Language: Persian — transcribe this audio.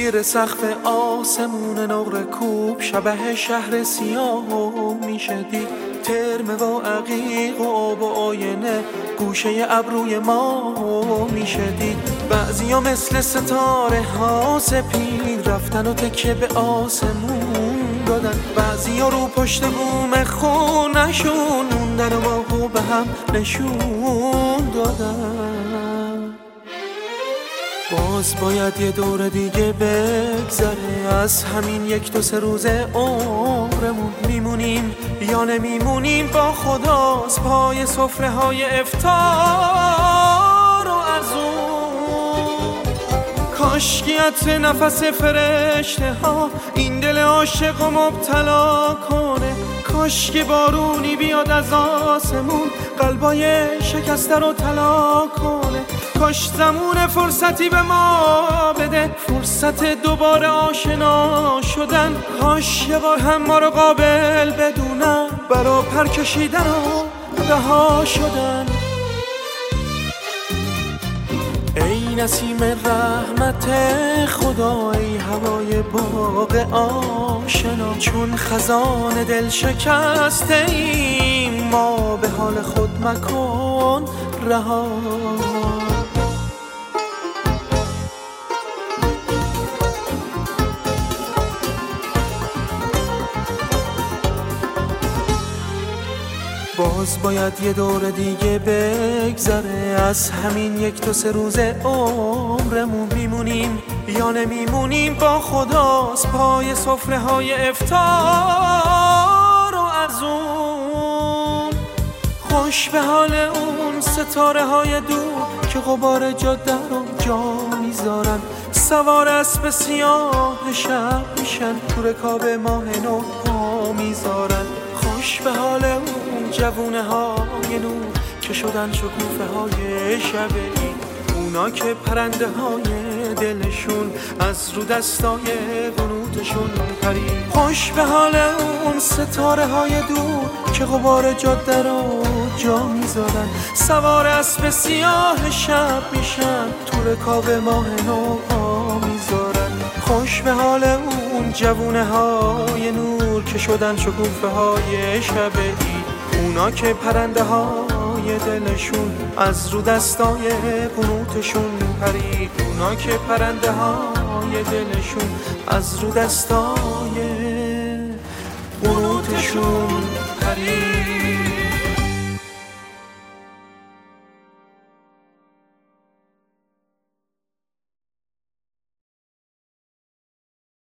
زیر سقف آسمون نقره کوب شبه شهر سیاه میشه دید. ترم و عقیق و آب و آینه گوشه ابروی ما میشه دید. بعضیا مثل ستاره ها سپید رفتن و تکیه به آسمون دادن. بعضیا رو پشت بوم خونشون موندن و ماهو به هم نشون دادن. باز باید یه دور دیگه بگذره از همین 1-2 روز عمرمون. میمونیم یا نمیمونیم با خداست پای سفره های افطار و ارزون. کاشکیت نفس فرشته ها این دل عاشق و مبتلا کنه. کاشکی بارونی بیاد از آسمون قلبای شکسته رو طلا کنه. کاش زمون فرصتی به ما بده فرصت دوباره آشنا شدن. کاش یه بار هم ما رو قابل بدونن برا پر کشیدن و رها شدن. ای نسیم رحمت خدا ای هوای باغ آشنا. چون خزان دل شکسته ایم ما به حال خود مکن رها. باز باید یه دور دیگه بگذره از همین 1-2 روز عمرمون. میمونیم یا نمیمونیم با خداست پای سفره های افطار و ارزون. خوش به حال اون ستاره های دور که غبار جاده رو جا میذارن. سوار اسب سیاه شب میشن تو رکاب ماه نو پا میذارن. خوش به حال اون جوونه های نور که شدن شکوفه های شب عید. اونا که پرنده های دلشون از رو دستای قنوتشون پرید. خوش به حال اون ستاره های دور که غبار جاده رو جا میذارن. سوار اسب سیاه شب میشن تو رکاب ماه نو پا میذارن. خوش به حال اون جوونه های نور که شدن شکوفه های شب عید. اونا که پرنده های دلشون از رو دستای قنوتشون پرید. اونا که پرنده های دلشون از رو دستای قنوتشون